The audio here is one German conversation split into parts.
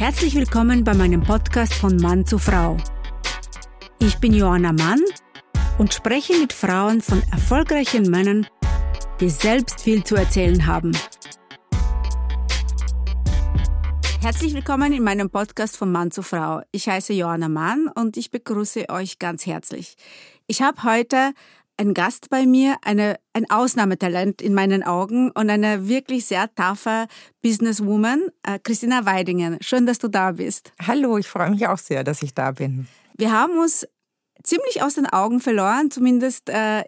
Herzlich willkommen bei meinem Podcast von Mann zu Frau. Ich bin Joanna Mann und spreche mit Frauen von erfolgreichen Männern, die selbst viel zu erzählen haben. Herzlich willkommen in meinem Podcast von Mann zu Frau. Ich heiße Joanna Mann und ich begrüße euch ganz herzlich. Ich habe heute einen Gast bei mir, ein Ausnahmetalent in meinen Augen und eine wirklich sehr taffe Businesswoman, Christina Weidingen. Schön, dass du da bist. Hallo, ich freue mich auch sehr, dass ich da bin. Wir haben uns ziemlich aus den Augen verloren, zumindest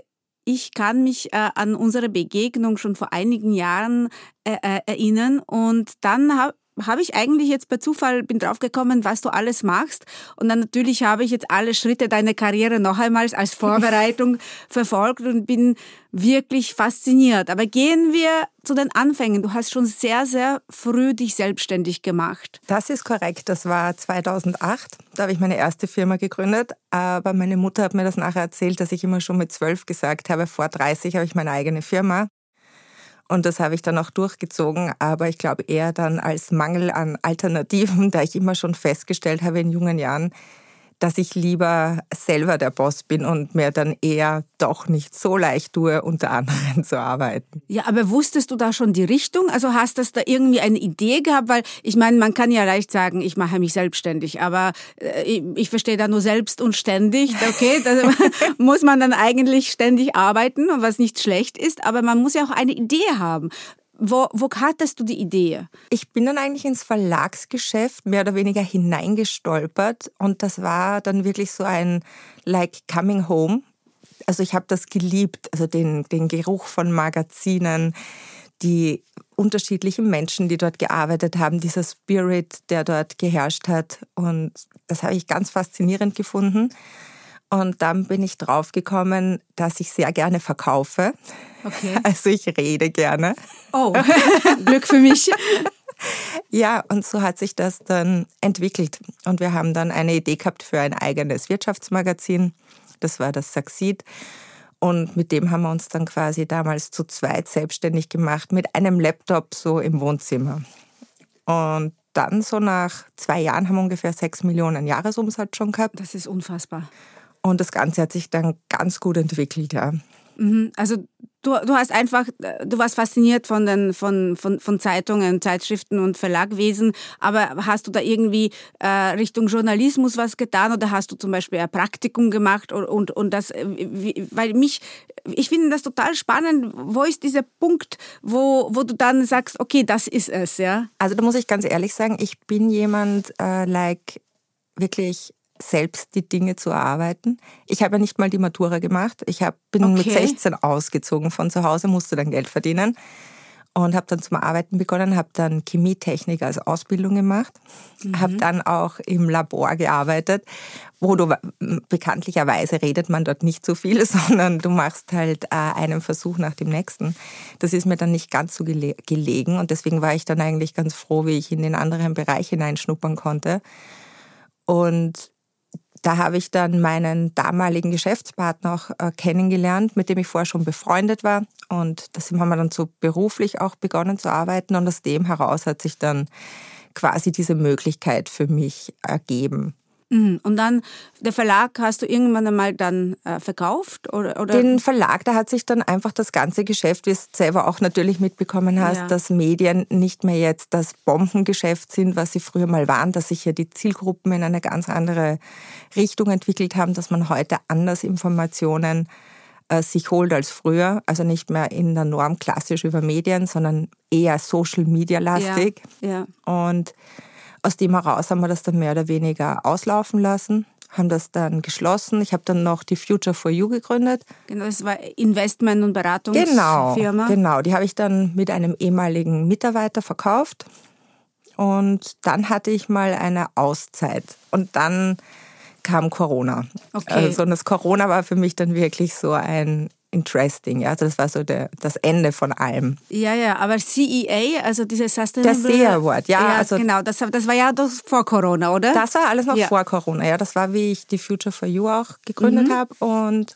ich kann mich an unsere Begegnung schon vor einigen Jahren erinnern und dann habe ich eigentlich jetzt per Zufall, bin draufgekommen, was du alles machst. Und dann natürlich habe ich jetzt alle Schritte deiner Karriere noch einmal als Vorbereitung verfolgt und bin wirklich fasziniert. Aber gehen wir zu den Anfängen. Du hast schon sehr, sehr früh dich selbstständig gemacht. Das ist korrekt. Das war 2008. Da habe ich meine erste Firma gegründet. Aber meine Mutter hat mir das nachher erzählt, dass ich immer schon mit 12 gesagt habe, vor 30 habe ich meine eigene Firma. Und das habe ich dann auch durchgezogen, aber ich glaube eher dann als Mangel an Alternativen, da ich immer schon festgestellt habe in jungen Jahren, dass ich lieber selber der Boss bin und mir dann eher doch nicht so leicht tue, unter anderen zu arbeiten. Ja, aber wusstest du da schon die Richtung? Also hast du da irgendwie eine Idee gehabt? Weil ich meine, man kann ja leicht sagen, ich mache mich selbstständig, aber ich verstehe da nur selbst und ständig. Okay, da muss man dann eigentlich ständig arbeiten, was nicht schlecht ist, aber man muss ja auch eine Idee haben. Wo hattest du die Idee? Ich bin dann eigentlich ins Verlagsgeschäft mehr oder weniger hineingestolpert und das war dann wirklich so ein like coming home. Also ich habe das geliebt, also den Geruch von Magazinen, die unterschiedlichen Menschen, die dort gearbeitet haben, dieser Spirit, der dort geherrscht hat und das habe ich ganz faszinierend gefunden. Und dann bin ich draufgekommen, dass ich sehr gerne verkaufe. Okay. Also ich rede gerne. Oh, Glück für mich. Ja, und so hat sich das dann entwickelt. Und wir haben dann eine Idee gehabt für ein eigenes Wirtschaftsmagazin. Das war das Succeed. Und mit dem haben wir uns dann quasi damals zu zweit selbstständig gemacht, mit einem Laptop so im Wohnzimmer. Und dann so nach 2 Jahren haben wir ungefähr 6 Millionen Jahresumsatz schon gehabt. Das ist unfassbar. Und das Ganze hat sich dann ganz gut entwickelt, ja. Also du warst fasziniert von Zeitungen, Zeitschriften und Verlagwesen, aber hast du da irgendwie Richtung Journalismus was getan oder hast du zum Beispiel ein Praktikum gemacht und das, weil ich finde das total spannend. Wo ist dieser Punkt, wo du dann sagst, okay, das ist es, ja? Also da muss ich ganz ehrlich sagen, ich bin jemand, wirklich selbst die Dinge zu erarbeiten. Ich habe ja nicht mal die Matura gemacht. Bin mit 16 ausgezogen von zu Hause, musste dann Geld verdienen und habe dann zum Arbeiten begonnen, habe dann Chemietechnik als Ausbildung gemacht, habe dann auch im Labor gearbeitet, wo du bekanntlicherweise redet man dort nicht so viel, sondern du machst halt einen Versuch nach dem nächsten. Das ist mir dann nicht ganz so gelegen und deswegen war ich dann eigentlich ganz froh, wie ich in den anderen Bereich hineinschnuppern konnte. Und da habe ich dann meinen damaligen Geschäftspartner auch kennengelernt, mit dem ich vorher schon befreundet war. Und das haben wir dann so beruflich auch begonnen zu arbeiten. Und aus dem heraus hat sich dann quasi diese Möglichkeit für mich ergeben. Und dann, der Verlag hast du irgendwann einmal dann verkauft? Oder? Den Verlag, da hat sich dann einfach das ganze Geschäft, wie du es selber auch natürlich mitbekommen hast, dass Medien nicht mehr jetzt das Bombengeschäft sind, was sie früher mal waren, dass sich hier die Zielgruppen in eine ganz andere Richtung entwickelt haben, dass man heute anders Informationen sich holt als früher. Also nicht mehr in der Norm klassisch über Medien, sondern eher Social-Media-lastig. Ja. Und aus dem heraus haben wir das dann mehr oder weniger auslaufen lassen, haben das dann geschlossen. Ich habe dann noch die Future for You gegründet. Genau, das war Investment- und Beratungsfirma. Genau, die habe ich dann mit einem ehemaligen Mitarbeiter verkauft. Und dann hatte ich mal eine Auszeit. Und dann kam Corona. Okay. Also das Corona war für mich dann wirklich so ein interesting. Ja? Also das war so das Ende von allem. Ja, aber CEA, also diese Sustainable... Der CEA Award, ja. Also genau, das war ja doch vor Corona, oder? Das war alles noch vor Corona, ja. Das war, wie ich die Future for You auch gegründet habe. Und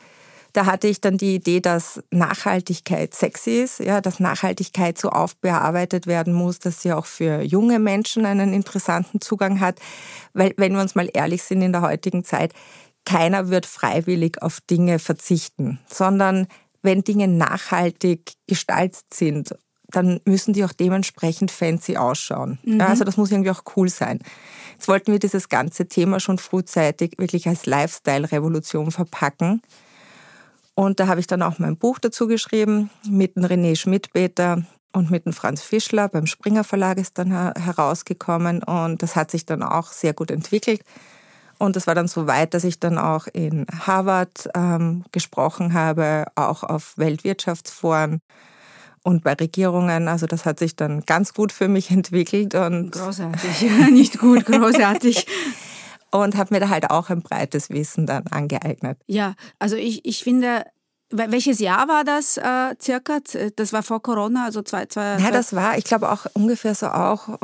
Da hatte ich dann die Idee, dass Nachhaltigkeit sexy ist, ja, dass Nachhaltigkeit so aufbearbeitet werden muss, dass sie auch für junge Menschen einen interessanten Zugang hat. Weil, wenn wir uns mal ehrlich sind in der heutigen Zeit, keiner wird freiwillig auf Dinge verzichten, sondern wenn Dinge nachhaltig gestaltet sind, dann müssen die auch dementsprechend fancy ausschauen. Mhm. Ja, also das muss irgendwie auch cool sein. Jetzt wollten wir dieses ganze Thema schon frühzeitig wirklich als Lifestyle-Revolution verpacken. Und da habe ich dann auch mein Buch dazu geschrieben, mit dem René Schmidbeter und mit dem Franz Fischler. Beim Springer Verlag ist dann herausgekommen und das hat sich dann auch sehr gut entwickelt. Und das war dann so weit, dass ich dann auch in Harvard gesprochen habe, auch auf Weltwirtschaftsforen und bei Regierungen. Also das hat sich dann ganz gut für mich entwickelt. Und großartig, nicht gut, großartig. Und habe mir da halt auch ein breites Wissen dann angeeignet. Ja, also ich finde, welches Jahr war das circa? Das war vor Corona, also Ja, das war, ich glaube auch ungefähr so auch,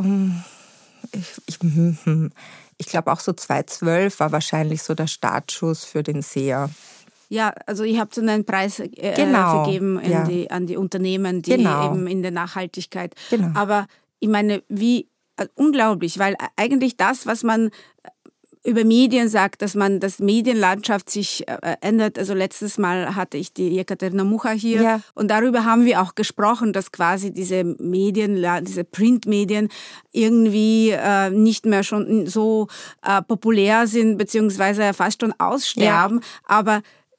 ich glaube auch so 2012 war wahrscheinlich so der Startschuss für den SEA. Ja, also ihr habt so einen Preis vergeben an die Unternehmen, die eben in der Nachhaltigkeit. Genau. Aber ich meine, wie unglaublich, weil eigentlich das, was man über Medien sagt, dass Medienlandschaft sich ändert. Also letztes Mal hatte ich die Jekaterina Mucha hier und darüber haben wir auch gesprochen, dass quasi diese Medien, diese Printmedien irgendwie nicht mehr schon so populär sind, beziehungsweise fast schon aussterben. Ja. Aber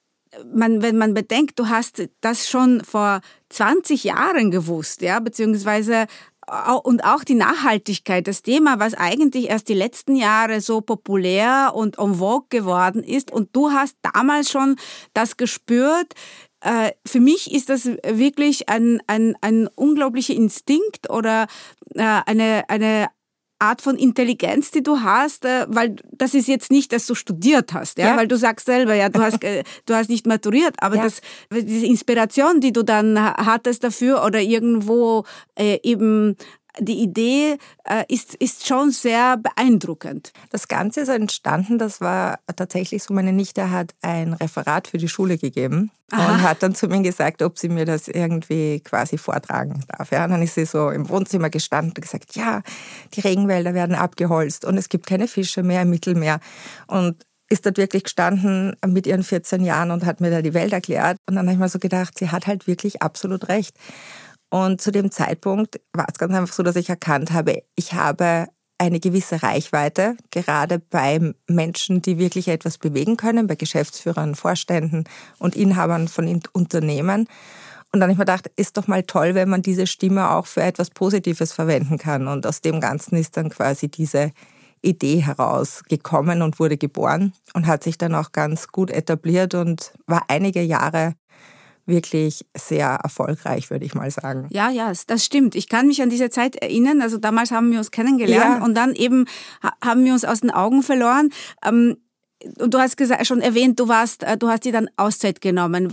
wenn man bedenkt, du hast das schon vor 20 Jahren gewusst, ja, beziehungsweise und auch die Nachhaltigkeit, das Thema, was eigentlich erst die letzten Jahre so populär und en vogue geworden ist. Und du hast damals schon das gespürt. Für mich ist das wirklich ein unglaublicher Instinkt oder eine Art von Intelligenz, die du hast, weil das ist jetzt nicht, dass du studiert hast, ja, weil du sagst selber, ja, du hast nicht maturiert, aber diese Inspiration, die du dann hattest dafür oder irgendwo eben die Idee ist schon sehr beeindruckend. Das Ganze ist entstanden, das war tatsächlich so, meine Nichte hat ein Referat für die Schule gegeben. Aha. Und hat dann zu mir gesagt, ob sie mir das irgendwie quasi vortragen darf. Ja, und dann ist sie so im Wohnzimmer gestanden und gesagt, ja, die Regenwälder werden abgeholzt und es gibt keine Fische mehr im Mittelmeer. Und ist dort wirklich gestanden mit ihren 14 Jahren und hat mir da die Welt erklärt. Und dann habe ich mir so gedacht, sie hat halt wirklich absolut recht. Und zu dem Zeitpunkt war es ganz einfach so, dass ich erkannt habe, ich habe eine gewisse Reichweite, gerade bei Menschen, die wirklich etwas bewegen können, bei Geschäftsführern, Vorständen und Inhabern von Unternehmen. Und dann habe ich mir gedacht, ist doch mal toll, wenn man diese Stimme auch für etwas Positives verwenden kann. Und aus dem Ganzen ist dann quasi diese Idee herausgekommen und wurde geboren und hat sich dann auch ganz gut etabliert und war einige Jahre wirklich sehr erfolgreich, würde ich mal sagen. Ja, das stimmt. Ich kann mich an diese Zeit erinnern. Also damals haben wir uns kennengelernt und dann eben haben wir uns aus den Augen verloren. Und du hast schon erwähnt, du hast dir dann Auszeit genommen.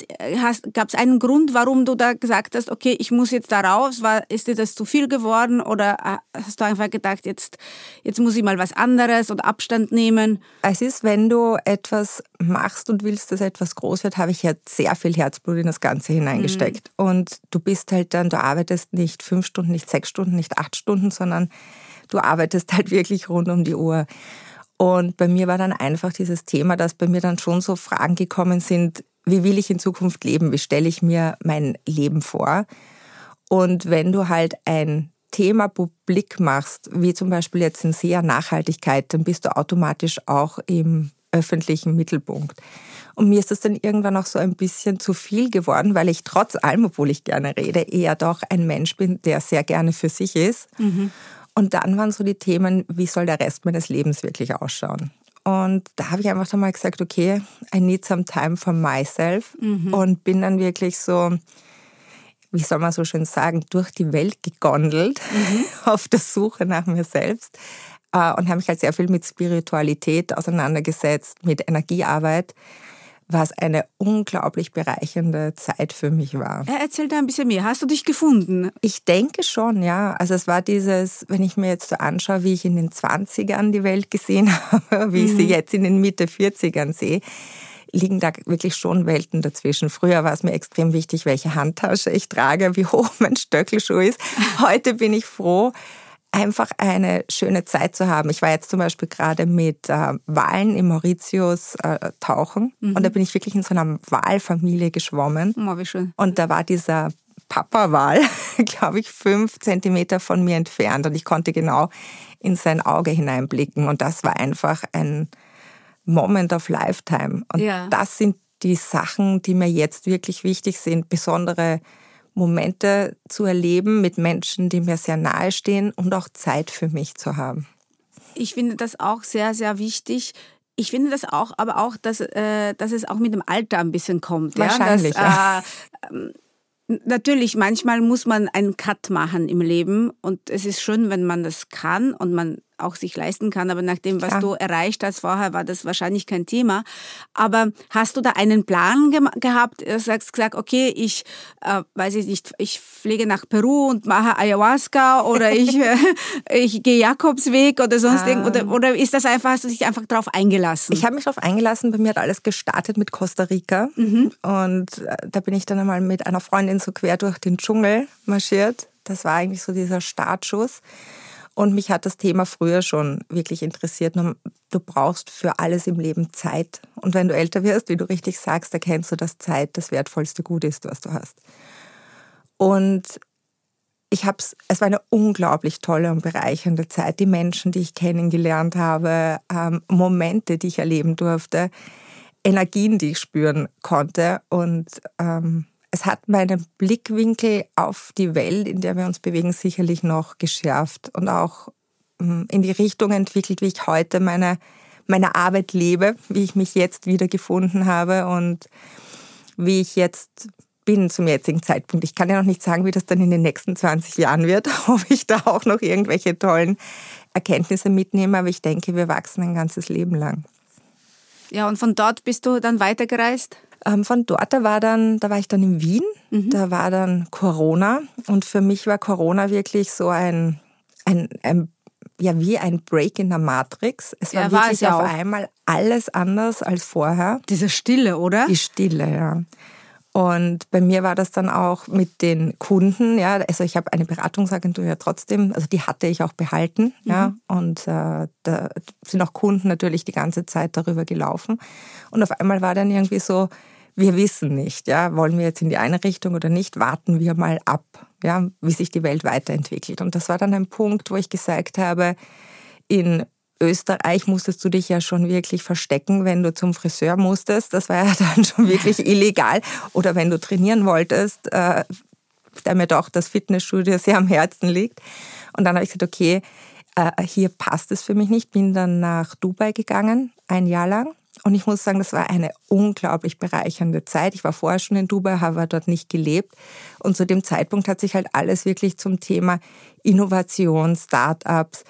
Gab es einen Grund, warum du da gesagt hast, okay, ich muss jetzt da raus? Ist dir das zu viel geworden oder hast du einfach gedacht, jetzt muss ich mal was anderes oder Abstand nehmen? Es ist, wenn du etwas machst und willst, dass etwas groß wird, habe ich ja sehr viel Herzblut in das Ganze hineingesteckt. Mhm. Und du bist halt dann, du arbeitest nicht 5 Stunden, nicht 6 Stunden, nicht 8 Stunden, sondern du arbeitest halt wirklich rund um die Uhr. Und bei mir war dann einfach dieses Thema, dass bei mir dann schon so Fragen gekommen sind, wie will ich in Zukunft leben? Wie stelle ich mir mein Leben vor? Und wenn du halt ein Thema publik machst, wie zum Beispiel jetzt in SEA Nachhaltigkeit, dann bist du automatisch auch im öffentlichen Mittelpunkt. Und mir ist das dann irgendwann auch so ein bisschen zu viel geworden, weil ich trotz allem, obwohl ich gerne rede, eher doch ein Mensch bin, der sehr gerne für sich ist. Mhm. Und dann waren so die Themen, wie soll der Rest meines Lebens wirklich ausschauen? Und da habe ich einfach dann mal gesagt, okay, I need some time for myself. Mhm. Und bin dann wirklich so, wie soll man so schön sagen, durch die Welt gegondelt, auf der Suche nach mir selbst. Und habe mich halt sehr viel mit Spiritualität auseinandergesetzt, mit Energiearbeit, was eine unglaublich bereichernde Zeit für mich war. Erzähl da ein bisschen mehr. Hast du dich gefunden? Ich denke schon, ja. Also es war dieses, wenn ich mir jetzt so anschaue, wie ich in den 20ern die Welt gesehen habe, wie ich sie jetzt in den Mitte 40ern sehe, liegen da wirklich schon Welten dazwischen. Früher war es mir extrem wichtig, welche Handtasche ich trage, wie hoch mein Stöckelschuh ist. Heute bin ich froh, einfach eine schöne Zeit zu haben. Ich war jetzt zum Beispiel gerade mit Walen in Mauritius tauchen und da bin ich wirklich in so einer Walfamilie geschwommen. Oh, wie schön. Und da war dieser Papa-Wal, glaube ich, 5 Zentimeter von mir entfernt und ich konnte genau in sein Auge hineinblicken und das war einfach ein Moment of Lifetime. Und das sind die Sachen, die mir jetzt wirklich wichtig sind, besondere Momente zu erleben mit Menschen, die mir sehr nahe stehen und auch Zeit für mich zu haben. Ich finde das auch sehr, sehr wichtig. Ich finde das auch, aber auch, dass es auch mit dem Alter ein bisschen kommt. Wahrscheinlich, Natürlich, manchmal muss man einen Cut machen im Leben und es ist schön, wenn man das kann und man auch sich leisten kann, aber nach dem, was du erreicht hast vorher, war das wahrscheinlich kein Thema. Aber hast du da einen Plan gehabt? Du hast gesagt, okay, ich weiß ich nicht, ich fliege nach Peru und mache Ayahuasca oder ich gehe Jakobsweg oder sonst irgendwas. Oder ist das einfach, hast du dich einfach darauf eingelassen? Ich habe mich darauf eingelassen. Bei mir hat alles gestartet mit Costa Rica. Und da bin ich dann einmal mit einer Freundin so quer durch den Dschungel marschiert. Das war eigentlich so dieser Startschuss. Und mich hat das Thema früher schon wirklich interessiert. Du brauchst für alles im Leben Zeit. Und wenn du älter wirst, wie du richtig sagst, erkennst du, dass Zeit das wertvollste Gut ist, was du hast. Und es war eine unglaublich tolle und bereichernde Zeit. Die Menschen, die ich kennengelernt habe, Momente, die ich erleben durfte, Energien, die ich spüren konnte. Und es hat meinen Blickwinkel auf die Welt, in der wir uns bewegen, sicherlich noch geschärft und auch in die Richtung entwickelt, wie ich heute meine Arbeit lebe, wie ich mich jetzt wiedergefunden habe und wie ich jetzt bin zum jetzigen Zeitpunkt. Ich kann ja noch nicht sagen, wie das dann in den nächsten 20 Jahren wird, ob ich da auch noch irgendwelche tollen Erkenntnisse mitnehme, aber ich denke, wir wachsen ein ganzes Leben lang. Ja, und von dort bist du dann weitergereist? Von dort, da war ich dann in Wien, da war dann Corona und für mich war Corona wirklich so wie ein Break in der Matrix. Es war wirklich auf einmal alles anders als vorher. Diese Stille, oder? Die Stille, ja. Und bei mir war das dann auch mit den Kunden, ja, also ich habe eine Beratungsagentur ja trotzdem, also die hatte ich auch behalten, ja, und da sind auch Kunden natürlich die ganze Zeit darüber gelaufen. Und auf einmal war dann irgendwie so, wir wissen nicht, ja, wollen wir jetzt in die eine Richtung oder nicht, warten wir mal ab, ja, wie sich die Welt weiterentwickelt. Und das war dann ein Punkt, wo ich gesagt habe, in Österreich musstest du dich ja schon wirklich verstecken, wenn du zum Friseur musstest. Das war ja dann schon wirklich illegal. Oder wenn du trainieren wolltest, da mir doch das Fitnessstudio sehr am Herzen liegt. Und dann habe ich gesagt, okay, hier passt es für mich nicht. Bin dann nach Dubai gegangen, 1 Jahr lang. Und ich muss sagen, das war eine unglaublich bereichernde Zeit. Ich war vorher schon in Dubai, habe dort nicht gelebt. Und zu dem Zeitpunkt hat sich halt alles wirklich zum Thema Innovation, Start-ups,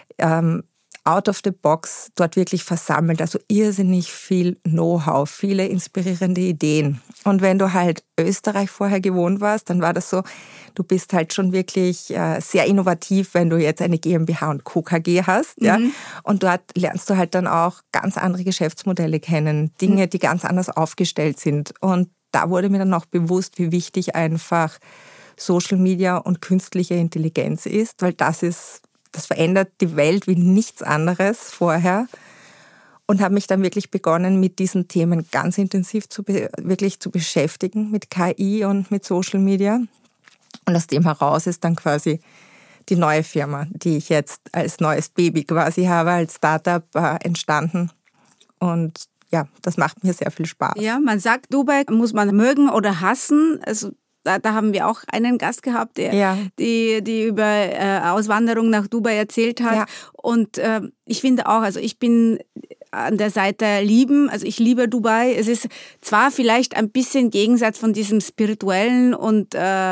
out of the box dort wirklich versammelt. Also irrsinnig viel Know-how, viele inspirierende Ideen. Und wenn du halt Österreich vorher gewohnt warst, dann war das so, du bist halt schon wirklich sehr innovativ, wenn du jetzt eine GmbH und Co. KG hast. Ja? Und dort lernst du halt dann auch ganz andere Geschäftsmodelle kennen, Dinge, die ganz anders aufgestellt sind. Und da wurde mir dann auch bewusst, wie wichtig einfach Social Media und künstliche Intelligenz ist, weil das verändert die Welt wie nichts anderes vorher und habe mich dann wirklich begonnen, mit diesen Themen ganz intensiv zu beschäftigen, mit KI und mit Social Media. Und aus dem heraus ist dann quasi die neue Firma, die ich jetzt als neues Baby quasi habe, als Startup entstanden. Und ja, das macht mir sehr viel Spaß. Ja, man sagt, Dubai muss man mögen oder hassen. Also da haben wir auch einen Gast gehabt, die über Auswanderung nach Dubai erzählt hat. Ja. Und ich finde auch, also ich bin an der Seite lieben, also ich liebe Dubai. Es ist zwar vielleicht ein bisschen Gegensatz von diesem spirituellen und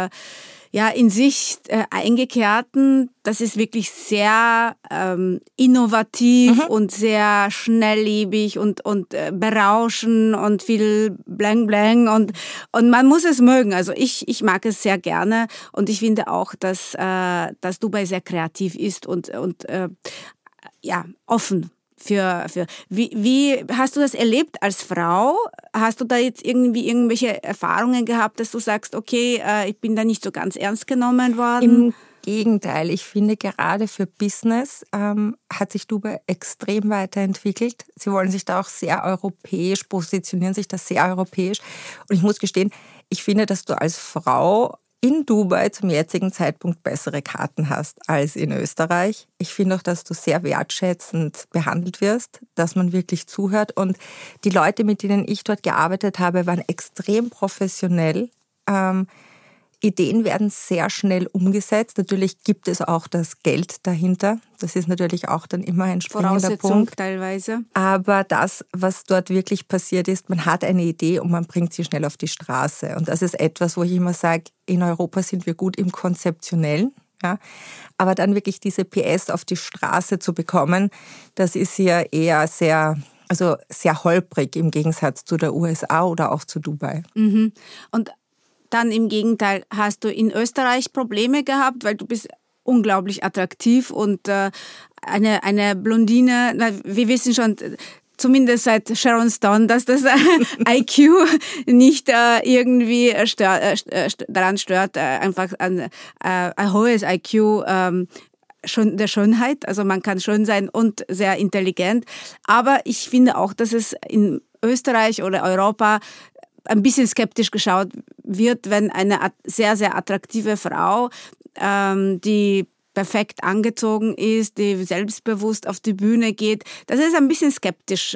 in sich eingekehrten, das ist wirklich sehr innovativ und sehr schnelllebig und berauschen und viel Blang Blang und man muss es mögen. Also ich mag es sehr gerne und ich finde auch, dass Dubai sehr kreativ ist und offen Wie hast du das erlebt als Frau? Hast du da jetzt irgendwelche Erfahrungen gehabt, dass du sagst, okay, ich bin da nicht so ganz ernst genommen worden? Im Gegenteil, ich finde gerade für Business hat sich Dubai extrem weiterentwickelt. Sie wollen sich da auch sehr europäisch, positionieren sich da sehr europäisch. Und ich muss gestehen, ich finde, dass du als Frau in Dubai zum jetzigen Zeitpunkt bessere Karten hast als in Österreich. Ich finde auch, dass du sehr wertschätzend behandelt wirst, dass man wirklich zuhört. Und die Leute, mit denen ich dort gearbeitet habe, waren extrem professionell. Ideen werden sehr schnell umgesetzt. Natürlich gibt es auch das Geld dahinter. Das ist natürlich auch dann immer ein springender Punkt. Teilweise. Aber das, was dort wirklich passiert ist, man hat eine Idee und man bringt sie schnell auf die Straße. Und das ist etwas, wo ich immer sage, in Europa sind wir gut im Konzeptionellen. Ja. Aber dann wirklich diese PS auf die Straße zu bekommen, das ist ja eher sehr holprig im Gegensatz zu der USA oder auch zu Dubai. Mhm. Und dann im Gegenteil, hast du in Österreich Probleme gehabt, weil du bist unglaublich attraktiv und eine Blondine, wir wissen schon, zumindest seit Sharon Stone, dass das IQ nicht irgendwie daran stört, einfach ein hohes IQ schon der Schönheit, also man kann schön sein und sehr intelligent, aber ich finde auch, dass es in Österreich oder Europa ein bisschen skeptisch geschaut wird, wenn eine sehr, sehr attraktive Frau, die perfekt angezogen ist, die selbstbewusst auf die Bühne geht, dass es ein bisschen skeptisch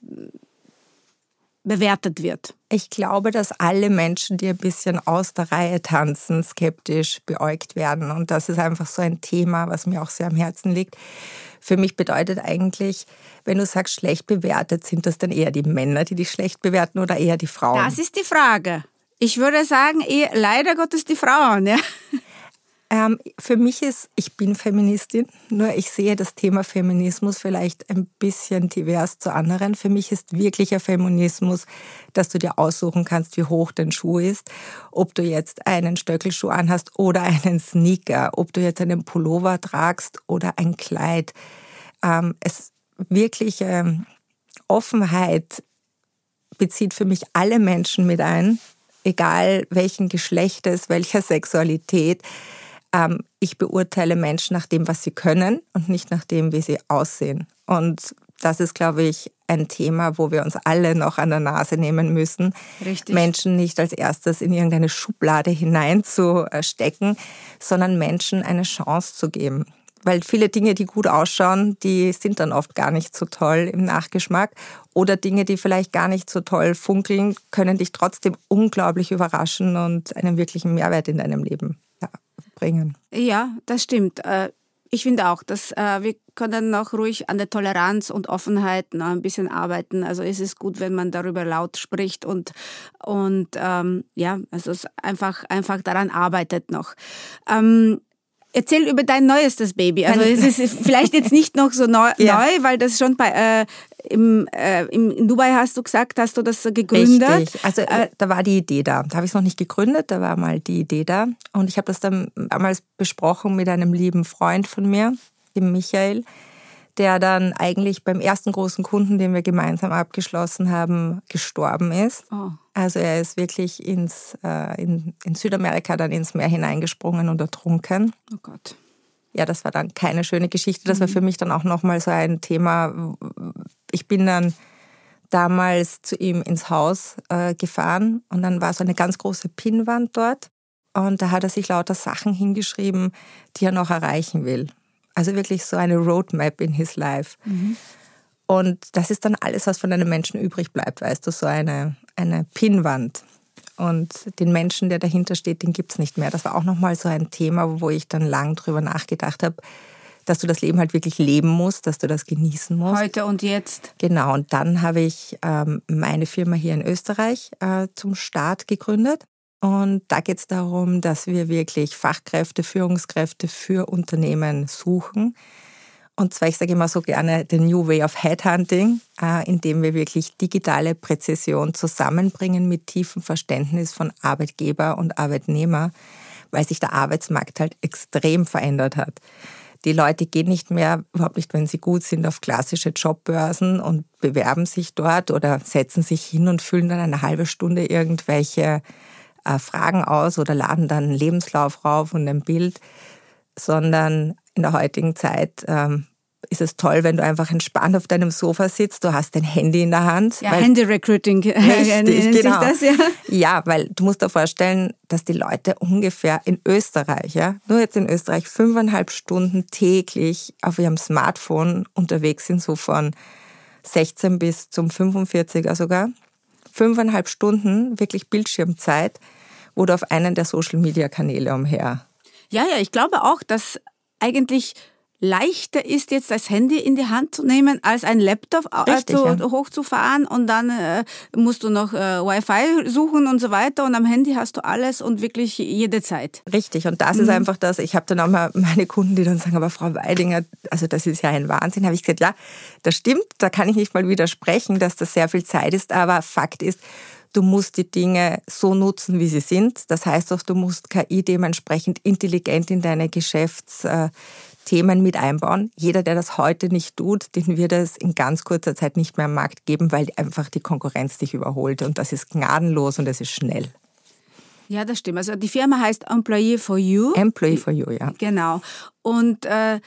bewertet wird. Ich glaube, dass alle Menschen, die ein bisschen aus der Reihe tanzen, skeptisch beäugt werden. Und das ist einfach so ein Thema, was mir auch sehr am Herzen liegt. Für mich bedeutet eigentlich, wenn du sagst, schlecht bewertet, sind das dann eher die Männer, die dich schlecht bewerten oder eher die Frauen? Das ist die Frage. Ich würde sagen, leider Gottes die Frauen. Ja. Für mich ich bin Feministin, nur ich sehe das Thema Feminismus vielleicht ein bisschen divers zu anderen. Für mich ist wirklicher Feminismus, dass du dir aussuchen kannst, wie hoch dein Schuh ist, ob du jetzt einen Stöckelschuh anhast oder einen Sneaker, ob du jetzt einen Pullover tragst oder ein Kleid. Wirkliche Offenheit bezieht für mich alle Menschen mit ein, egal welchen Geschlechtes, welcher Sexualität. Ich beurteile Menschen nach dem, was sie können und nicht nach dem, wie sie aussehen. Und das ist, glaube ich, ein Thema, wo wir uns alle noch an der Nase nehmen müssen. Richtig. Menschen nicht als erstes in irgendeine Schublade hineinzustecken, sondern Menschen eine Chance zu geben. Weil viele Dinge, die gut ausschauen, die sind dann oft gar nicht so toll im Nachgeschmack. Oder Dinge, die vielleicht gar nicht so toll funkeln, können dich trotzdem unglaublich überraschen und einen wirklichen Mehrwert in deinem Leben bringen. Ja, das stimmt. Ich finde auch, dass wir können auch ruhig an der Toleranz und Offenheit noch ein bisschen arbeiten. Also es ist gut, wenn man darüber laut spricht und also es einfach daran arbeitet noch. Erzähl über dein neuestes Baby. Also es ist vielleicht jetzt nicht noch so neu, weil das schon in Dubai hast du gesagt, hast du das gegründet. Richtig, also da war die Idee da. Da habe ich es noch nicht gegründet, da war mal die Idee da. Und ich habe das dann damals besprochen mit einem lieben Freund von mir, dem Michael, der dann eigentlich beim ersten großen Kunden, den wir gemeinsam abgeschlossen haben, gestorben ist. Oh. Also er ist wirklich in Südamerika dann ins Meer hineingesprungen und ertrunken. Oh Gott. Ja, das war dann keine schöne Geschichte. Das war für mich dann auch nochmal so ein Thema. Ich bin dann damals zu ihm ins Haus gefahren und dann war so eine ganz große Pinnwand dort. Und da hat er sich lauter Sachen hingeschrieben, die er noch erreichen will. Also wirklich so eine Roadmap in his life. Mhm. Und das ist dann alles, was von einem Menschen übrig bleibt, weißt du, so eine Pinnwand. Und den Menschen, der dahinter steht, den gibt es nicht mehr. Das war auch nochmal so ein Thema, wo ich dann lang drüber nachgedacht habe, dass du das Leben halt wirklich leben musst, dass du das genießen musst. Heute und jetzt. Genau, und dann habe ich meine Firma hier in Österreich zum Start gegründet. Und da geht es darum, dass wir wirklich Fachkräfte, Führungskräfte für Unternehmen suchen. Und zwar, ich sage immer so gerne, the new way of Headhunting, indem wir wirklich digitale Präzision zusammenbringen mit tiefem Verständnis von Arbeitgeber und Arbeitnehmer, weil sich der Arbeitsmarkt halt extrem verändert hat. Die Leute gehen nicht mehr, überhaupt nicht, wenn sie gut sind, auf klassische Jobbörsen und bewerben sich dort oder setzen sich hin und füllen dann eine halbe Stunde irgendwelche Fragen aus oder laden dann einen Lebenslauf rauf und ein Bild, sondern in der heutigen Zeit ist es toll, wenn du einfach entspannt auf deinem Sofa sitzt, du hast dein Handy in der Hand. Ja, Handy-Recruiting nennt sich das, ja. Ja, weil du musst dir vorstellen, dass die Leute ungefähr in Österreich, ja, nur jetzt in Österreich 5,5 Stunden täglich auf ihrem Smartphone unterwegs sind, so von 16 bis zum 45er sogar. 5,5 Stunden wirklich Bildschirmzeit oder auf einen der Social-Media-Kanäle umher. Ja, ich glaube auch, dass eigentlich leichter ist, jetzt das Handy in die Hand zu nehmen, als ein Laptop hochzufahren und dann musst du noch Wi-Fi suchen und so weiter und am Handy hast du alles und wirklich jede Zeit. Richtig, und das ist einfach das, ich habe dann auch mal meine Kunden, die dann sagen, aber Frau Weidinger, also das ist ja ein Wahnsinn, habe ich gesagt, ja, das stimmt, da kann ich nicht mal widersprechen, dass das sehr viel Zeit ist, aber Fakt ist, du musst die Dinge so nutzen, wie sie sind. Das heißt auch, du musst KI dementsprechend intelligent in deine Geschäftsthemen mit einbauen. Jeder, der das heute nicht tut, den wird es in ganz kurzer Zeit nicht mehr am Markt geben, weil einfach die Konkurrenz dich überholt. Und das ist gnadenlos und es ist schnell. Ja, das stimmt. Also die Firma heißt Employee for You. Employee for You, ja. Genau. Und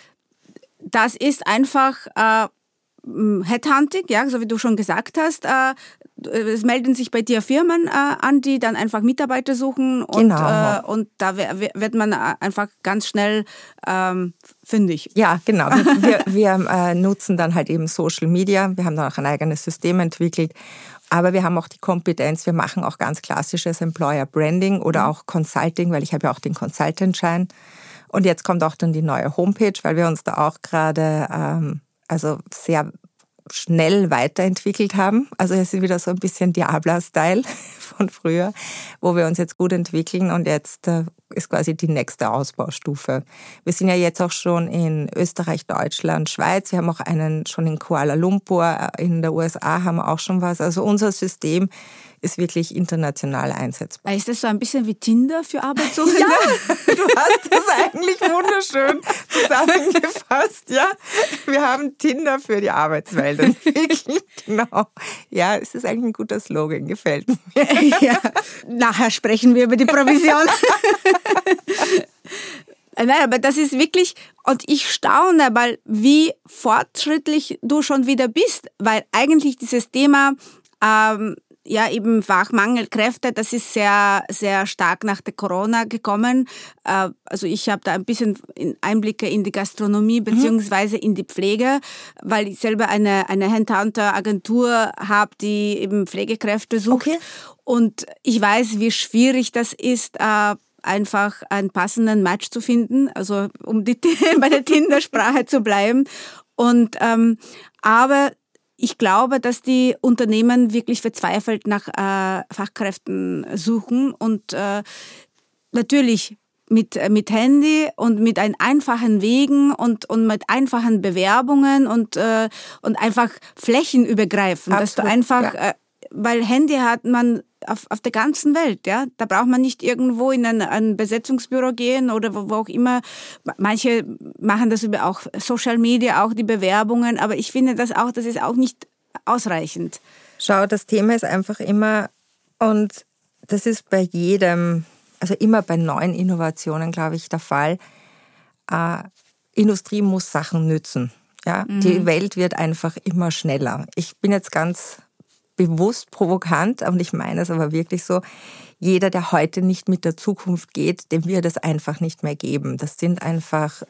das ist einfach Headhunting, ja, so wie du schon gesagt hast. Es melden sich bei dir Firmen an, die dann einfach Mitarbeiter suchen und, genau. Und da wird man einfach ganz schnell fündig. Ja, genau. Wir nutzen dann halt eben Social Media. Wir haben dann auch ein eigenes System entwickelt. Aber wir haben auch die Kompetenz, wir machen auch ganz klassisches Employer Branding oder auch Consulting, weil ich habe ja auch den Consultant-Schein. Und jetzt kommt auch dann die neue Homepage, weil wir uns da auch gerade sehr schnell weiterentwickelt haben. Also es ist wieder so ein bisschen Diabla-Style von früher, wo wir uns jetzt gut entwickeln und jetzt ist quasi die nächste Ausbaustufe. Wir sind ja jetzt auch schon in Österreich, Deutschland, Schweiz. Wir haben auch einen schon in Kuala Lumpur, in der USA haben wir auch schon was. Also unser System ist wirklich international einsetzbar. Ist das so ein bisschen wie Tinder für Arbeitssuchende? Ja, du hast das eigentlich wunderschön zusammengefasst, ja. Wir haben Tinder für die Arbeitswelt entwickelt, genau. Ja, es ist eigentlich ein guter Slogan, gefällt mir. Ja. Nachher sprechen wir über die Provision. Nein, aber das ist wirklich, und ich staune, weil wie fortschrittlich du schon wieder bist, weil eigentlich dieses Thema eben Fachmangel, Kräfte, das ist sehr, sehr stark nach der Corona gekommen. Also ich habe da ein bisschen Einblicke in die Gastronomie beziehungsweise in die Pflege, weil ich selber eine Headhunter-Agentur habe, die eben Pflegekräfte sucht. Okay. Und ich weiß, wie schwierig das ist, einfach einen passenden Match zu finden, also um bei der Tinder-Sprache zu bleiben. Und aber ich glaube, dass die Unternehmen wirklich verzweifelt nach Fachkräften suchen und natürlich mit Handy und mit einen einfachen Wegen und mit einfachen Bewerbungen und einfach flächenübergreifend, dass du einfach, weil Handy hat man auf der ganzen Welt, ja. Da braucht man nicht irgendwo in ein Besetzungsbüro gehen oder wo auch immer. Manche machen das über auch Social Media, auch die Bewerbungen, aber ich finde das ist auch nicht ausreichend. Schau, das Thema ist einfach immer, und das ist bei jedem, also immer bei neuen Innovationen, glaube ich, der Fall. Industrie muss Sachen nützen. Ja? Die Welt wird einfach immer schneller. Ich bin jetzt ganz bewusst provokant, und ich meine es aber wirklich so, jeder, der heute nicht mit der Zukunft geht, dem wird es einfach nicht mehr geben. Das sind einfach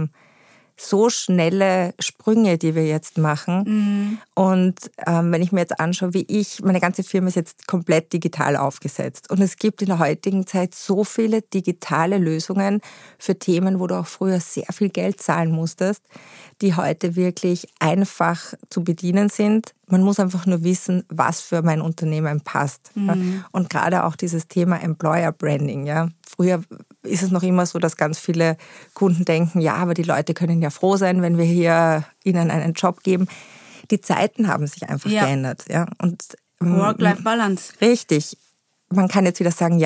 so schnelle Sprünge, die wir jetzt machen. Und wenn ich mir jetzt anschaue, meine ganze Firma ist jetzt komplett digital aufgesetzt. Und es gibt in der heutigen Zeit so viele digitale Lösungen für Themen, wo du auch früher sehr viel Geld zahlen musstest, die heute wirklich einfach zu bedienen sind. Man muss einfach nur wissen, was für mein Unternehmen passt. Und gerade auch dieses Thema Employer Branding. Ja. Früher ist es noch immer so, dass ganz viele Kunden denken, ja, aber die Leute können ja froh sein, wenn wir hier ihnen einen Job geben. Die Zeiten haben sich einfach geändert. Ja. Und Work-Life-Balance. Richtig. Man kann jetzt wieder sagen, ja,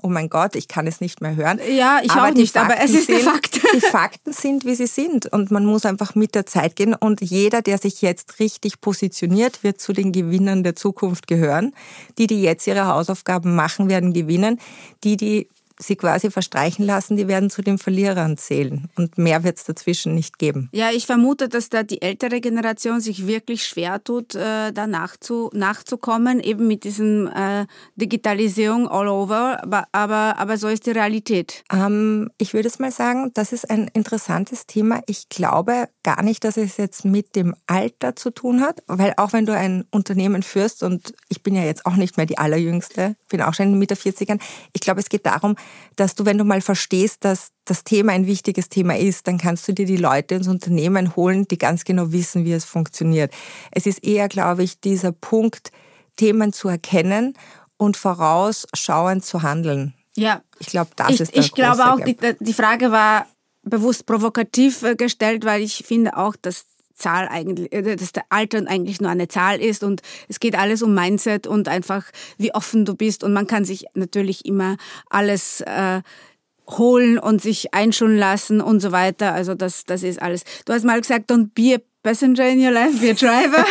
oh mein Gott, ich kann es nicht mehr hören. Ja, ich auch nicht, aber es ist der Fakt. Die Fakten sind, wie sie sind und man muss einfach mit der Zeit gehen und jeder, der sich jetzt richtig positioniert, wird zu den Gewinnern der Zukunft gehören. Die jetzt ihre Hausaufgaben machen, werden gewinnen. Die sie quasi verstreichen lassen, die werden zu den Verlierern zählen. Und mehr wird es dazwischen nicht geben. Ja, ich vermute, dass da die ältere Generation sich wirklich schwer tut, da nachzukommen, eben mit diesem Digitalisierung all over. Aber so ist die Realität. Ich würde es mal sagen, das ist ein interessantes Thema. Ich glaube gar nicht, dass es jetzt mit dem Alter zu tun hat, weil auch wenn du ein Unternehmen führst, und ich bin ja jetzt auch nicht mehr die Allerjüngste, bin auch schon in den Mitte 40ern, ich glaube, es geht darum, dass du, wenn du mal verstehst, dass das Thema ein wichtiges Thema ist, dann kannst du dir die Leute ins Unternehmen holen, die ganz genau wissen, wie es funktioniert. Es ist eher, glaube ich, dieser Punkt, Themen zu erkennen und vorausschauend zu handeln. Ja. Ich glaube, das ist Ich glaube auch, die Frage war bewusst provokativ gestellt, weil ich finde auch, dass dass der Alter eigentlich nur eine Zahl ist und es geht alles um Mindset und einfach, wie offen du bist und man kann sich natürlich immer alles holen und sich einschulen lassen und so weiter. Also das ist alles. Du hast mal gesagt, don't be a passenger in your life, be a driver.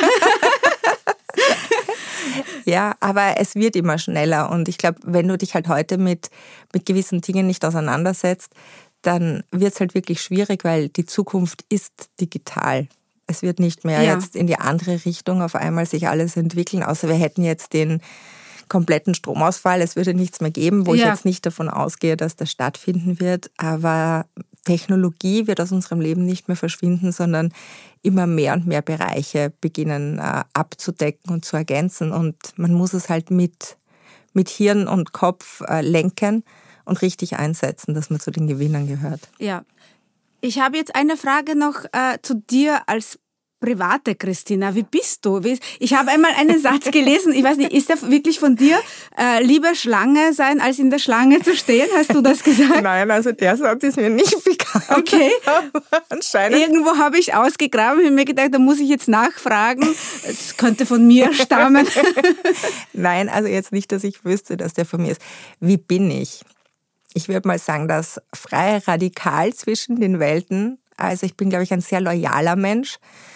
Ja, aber es wird immer schneller und ich glaube, wenn du dich halt heute mit gewissen Dingen nicht auseinandersetzt, dann wird es halt wirklich schwierig, weil die Zukunft ist digital. Es wird nicht mehr jetzt in die andere Richtung auf einmal sich alles entwickeln, außer wir hätten jetzt den kompletten Stromausfall. Es würde nichts mehr geben, wo ich jetzt nicht davon ausgehe, dass das stattfinden wird. Aber Technologie wird aus unserem Leben nicht mehr verschwinden, sondern immer mehr und mehr Bereiche beginnen abzudecken und zu ergänzen. Und man muss es halt mit Hirn und Kopf lenken und richtig einsetzen, dass man zu den Gewinnern gehört. Ja. Ich habe jetzt eine Frage noch zu dir als private Christina. Wie bist du? Ich habe einmal einen Satz gelesen, ich weiß nicht, ist der wirklich von dir? Lieber Schlange sein, als in der Schlange zu stehen? Hast du das gesagt? Nein, also der Satz ist mir nicht bekannt. Okay. Anscheinend. Irgendwo habe ich ausgegraben und mir gedacht, da muss ich jetzt nachfragen. Es könnte von mir stammen. Nein, also jetzt nicht, dass ich wüsste, dass der von mir ist. Wie bin ich? Ich würde mal sagen, das freie Radikal zwischen den Welten. Also ich bin, glaube ich, ein sehr loyaler Mensch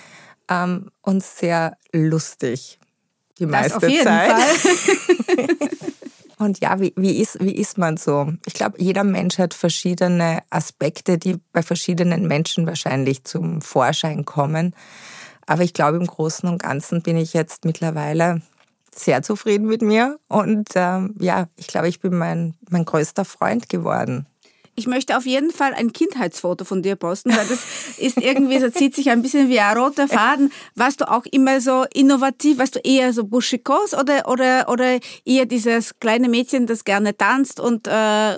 und sehr lustig die meiste Zeit. Das auf jeden Fall. Und ja, wie ist man so? Ich glaube, jeder Mensch hat verschiedene Aspekte, die bei verschiedenen Menschen wahrscheinlich zum Vorschein kommen. Aber ich glaube, im Großen und Ganzen bin ich jetzt mittlerweile sehr zufrieden mit mir und ich glaube, ich bin mein größter Freund geworden. Ich möchte auf jeden Fall ein Kindheitsfoto von dir posten, weil das ist irgendwie, so zieht sich ein bisschen wie ein roter Faden. Warst du auch immer so innovativ? Warst du eher so buschikos oder eher dieses kleine Mädchen, das gerne tanzt und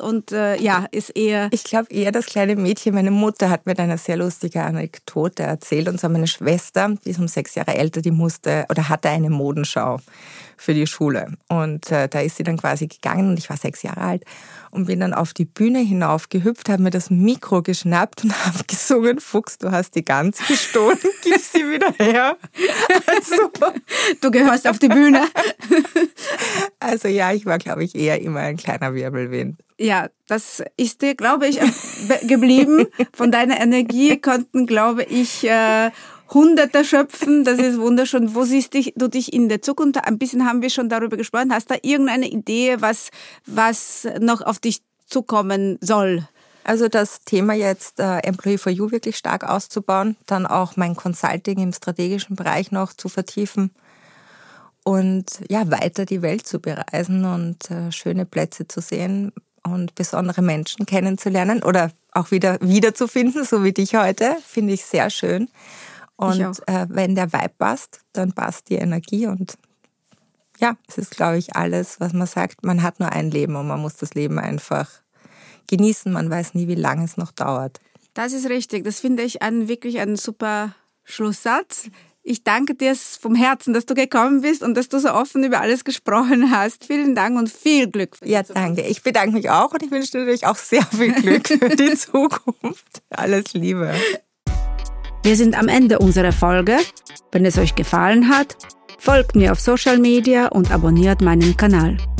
ist eher... Ich glaube eher das kleine Mädchen. Meine Mutter hat mir eine sehr lustige Anekdote erzählt. Und zwar meine Schwester, die ist 6 Jahre älter, die hatte eine Modenschau für die Schule. Und da ist sie dann quasi gegangen und ich war 6 Jahre alt und bin dann auf die Bühne hinaufgehüpft, habe mir das Mikro geschnappt und habe gesungen, Fuchs, du hast die Gans gestohlen, gib sie wieder her. Also, du gehörst auf die Bühne. Also ja, ich war, glaube ich, eher immer ein kleiner Wirbelwind. Ja, das ist dir, glaube ich, geblieben. Von deiner Energie konnten, glaube ich, Hunderte schöpfen, das ist wunderschön. Wo siehst du dich in der Zukunft? Ein bisschen haben wir schon darüber gesprochen. Hast du da irgendeine Idee, was noch auf dich zukommen soll? Also das Thema jetzt Employee for You wirklich stark auszubauen, dann auch mein Consulting im strategischen Bereich noch zu vertiefen und ja, weiter die Welt zu bereisen und schöne Plätze zu sehen und besondere Menschen kennenzulernen oder auch wieder wiederzufinden, so wie dich heute, finde ich sehr schön. Und wenn der Vibe passt, dann passt die Energie und ja, es ist, glaube ich, alles, was man sagt, man hat nur ein Leben und man muss das Leben einfach genießen. Man weiß nie, wie lange es noch dauert. Das ist richtig. Das finde ich wirklich ein super Schlusssatz. Ich danke dir vom Herzen, dass du gekommen bist und dass du so offen über alles gesprochen hast. Vielen Dank und viel Glück. Ja, danke. Ich bedanke mich auch und ich wünsche dir natürlich auch sehr viel Glück für die Zukunft. Alles Liebe. Wir sind am Ende unserer Folge. Wenn es euch gefallen hat, folgt mir auf Social Media und abonniert meinen Kanal.